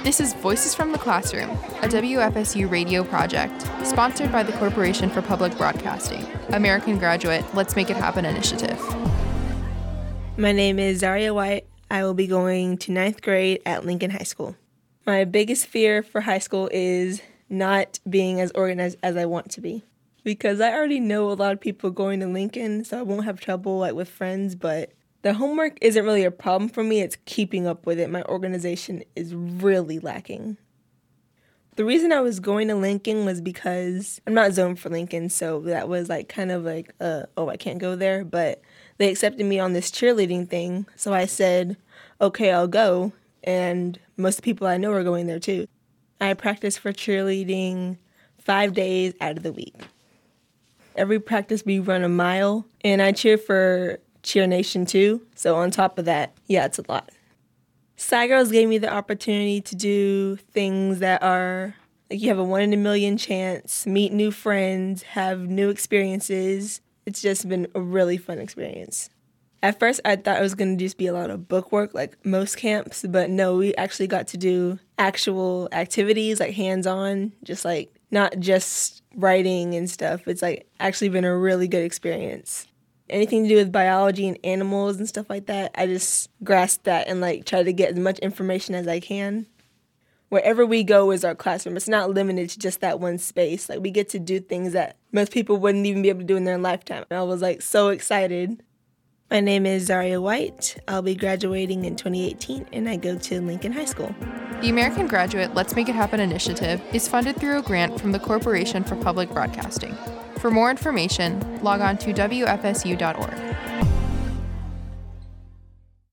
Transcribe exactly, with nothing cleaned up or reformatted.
This is Voices from the Classroom, a W F S U radio project sponsored by the Corporation for Public Broadcasting, American Graduate Let's Make It Happen initiative. My name is Zaria White. I will be going to ninth grade at Lincoln High School. My biggest fear for high school is not being as organized as I want to be. Because I already know a lot of people going to Lincoln, so I won't have trouble like with friends, but the homework isn't really a problem for me. It's keeping up with it. My organization is really lacking. The reason I was going to Lincoln was because I'm not zoned for Lincoln, so that was like kind of like, uh, oh, I can't go there. But they accepted me on this cheerleading thing, so I said, okay, I'll go. And most of the people I know are going there too. I practice for cheerleading five days out of the week. Every practice we run a mile, and I cheer for Cheer Nation too, so on top of that, yeah, it's a lot. Sci Girls gave me the opportunity to do things that are, like you have a one in a million chance, meet new friends, have new experiences. It's just been a really fun experience. At first, I thought it was going to just be a lot of book work, like most camps, but no, we actually got to do actual activities, like hands-on, just like not just writing and stuff. It's like actually been a really good experience. Anything to do with biology and animals and stuff like that, I just grasp that and like try to get as much information as I can. Wherever we go is our classroom. It's not limited to just that one space. Like we get to do things that most people wouldn't even be able to do in their lifetime. And I was like so excited. My name is Zaria White. I'll be graduating in twenty eighteen and I go to Lincoln High School. The American Graduate Let's Make It Happen initiative is funded through a grant from the Corporation for Public Broadcasting. For more information, log on to W F S U dot org.